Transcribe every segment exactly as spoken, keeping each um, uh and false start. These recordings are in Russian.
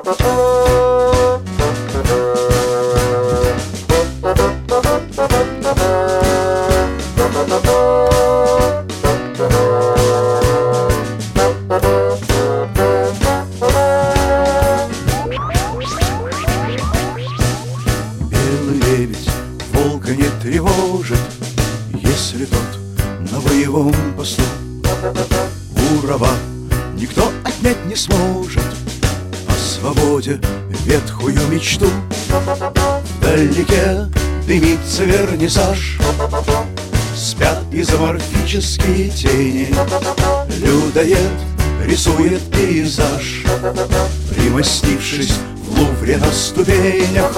Белый лебедь волка не тревожит, если тот на боевом посту. У раба никто отнять не сможет о свободе ветхую мечту. Вдалеке дымится вернисаж, спят изоморфические тени. Людоед рисует пейзаж, примостившись в Лувре на ступенях.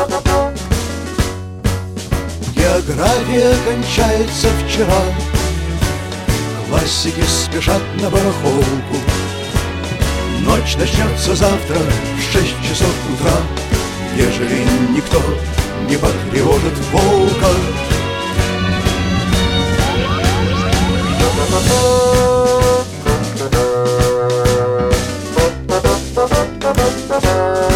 География кончается вчера, классики спешат на барахолку. Ночь начнется завтра в шесть часов утра, ежели никто не потревожит волка. Thank you.